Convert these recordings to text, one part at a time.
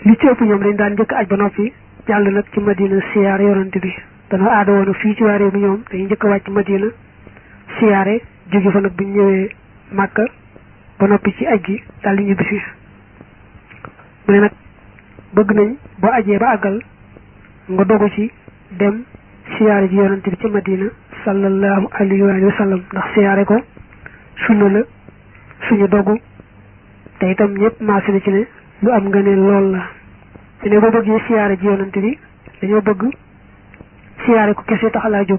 li ci ëpp ñoom dañ daan njëkk aj ba noppi jàll nag ci Madina siyaare yonante bi dana aada woon fii ci waa réew mi ñoom dañuy njëkk a wàcc Madina siyaare jóge fa nag bu ñu ñëwee Màkka ba noppi ci aj gi daal di ñibbi fi mu ne nag bëgg nañ boo ajee ba àggal nga dogu ci dem siyaare ji yonante bi ci Madina sallallahu alayhi wa sallam ndax siyaare ko sunna la suñu dogu te itam ñëpp maase na ci ne lu am nga ne lool la te ne boo bëggee siyaare ji yonante bi dañoo bëgg siyaare ko kese tax laa jóg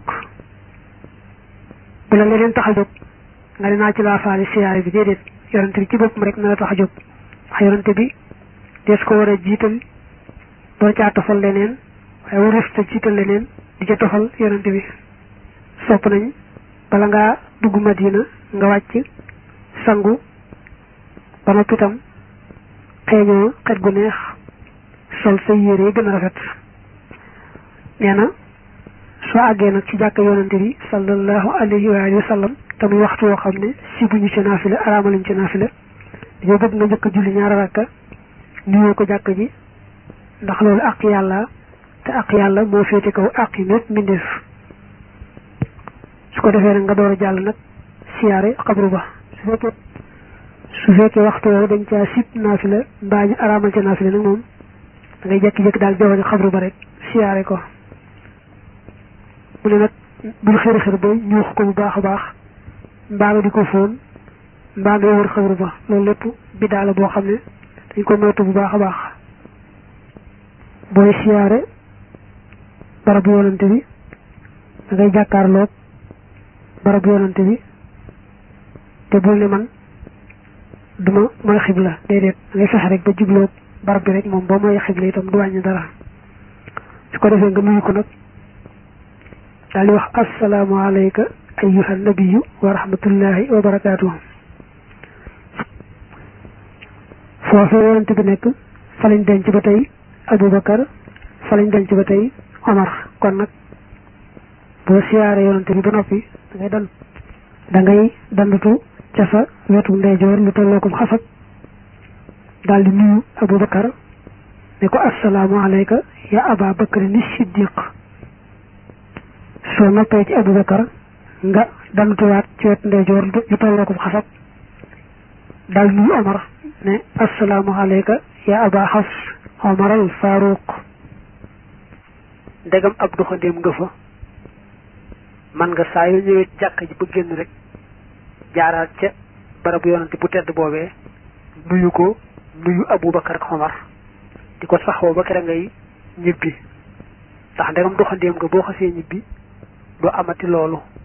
bu la leneen tax a jóg nga ne naa ci laa faale siyaare bi déedéet yonante bi ci boppam rek na la tax a jóg wax yonante bi des ko war a jiital doo caa tofal leneen waaye warus te jiital leneen di ca tofal yonante bi sopp nañ bala ngaa dugg Madina nga wàcc sangu ba noppi itam xeeñoo xet gu neex sol say yére gën a rafet nee na soo àggee nag ci jàkka yonante bi sallallahu alayhi wa sallam te muy waxtu woo xam ne si buñu ci naafila araamaluñ ci naafila dañoo bëgg nga njëkk a julli ñaari rakka nuyoo ko jàkk ji ndax loolu àq yàlla te àq yàlla moo féete kaw àq yi mépp mbindeef su ko defee nag nga door a jàll nag siyaare xabru ba su fekkee waxtu woowu dañ caa sib naafila mbaa ñu araamal ca naafila nag moom da ngay jekki-jekki daal joxoñ xabru ba rek siyaare ko mu ne nag bul xër ba ñuux ko bu baax a baax mbaa nga di ko fóon mbaa ngay wër xabru ba loolu lépp bidaa la boo xam ne dañ ko moytu bu baax a baax booy siyaare barabu yonante bi da ngay jàkkaarloog barabu yonante bi te bul ne man duma mooy xibla déedéet da ngay fexe rek ba jubloog barab bi rek moom boo mooy xibla itam du wàññi dara su ko defee nga nuyu ko nag daal di wax assalaamu alayka ayyuhan nabiyyu wa rahmatullahi wa barakaatuhu foofee yonante bi nekk fa lañ denc ba tey Abubakar fa lañ denc ba tey Omar kon nag boo siyaare yonante bi ba noppi da ngay dandutu ca sa wetu ndeyjoor lu tollookum xasab daal di nuyu Abubakar ne ko assalaamu alayka ya Aba Bakri ni Siddiq soo noppee ci Abubakar nga dandutuwaat ci wetu ndeyjoor lu tollookum xasab daal nuyu Omar ne assalaamu alayka ya Aba Hafs Omar al Faruq ndegam ab doxandéem nga fa man nga saa yoo ñëwee jàkka ji ba génn rek jaaraat ca barabu yonante bu tedd boobee nuyu ko nuyu Abubakar ak Omar di ko saxoo ba kere ngay ñibbi ndax ndegam doxandéem nga boo xasee ñibbi doo amati loolu